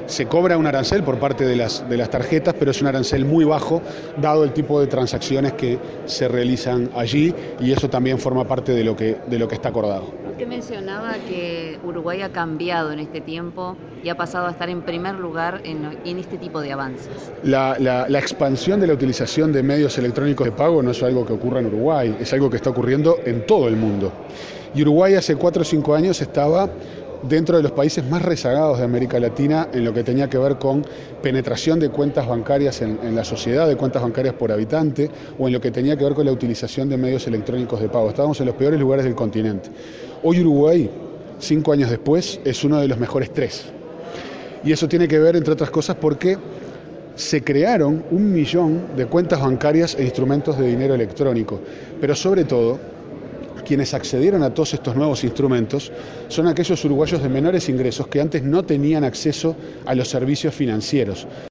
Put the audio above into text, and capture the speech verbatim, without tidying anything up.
Se cobra un arancel por parte de las, de las tarjetas, pero es un arancel muy bajo, dado el tipo de transacciones que se realizan allí, y eso también forma parte de lo que, de lo que está acordado. Usted mencionaba que Uruguay ha cambiado en este tiempo y ha pasado a estar en primer lugar en, en este tipo de avances. La, la, la expansión de la utilización de medios electrónicos de pago no es algo que ocurra en Uruguay, es algo que está ocurriendo en todo el mundo. Y Uruguay hace cuatro o cinco años estaba dentro de los países más rezagados de América Latina en lo que tenía que ver con penetración de cuentas bancarias en, en la sociedad, de cuentas bancarias por habitante, o en lo que tenía que ver con la utilización de medios electrónicos de pago. Estábamos en los peores lugares del continente. Hoy Uruguay, cinco años después, es uno de los mejores tres. Y eso tiene que ver, entre otras cosas, porque se crearon un millón de cuentas bancarias e instrumentos de dinero electrónico, pero sobre todo, quienes accedieron a todos estos nuevos instrumentos son aquellos uruguayos de menores ingresos que antes no tenían acceso a los servicios financieros.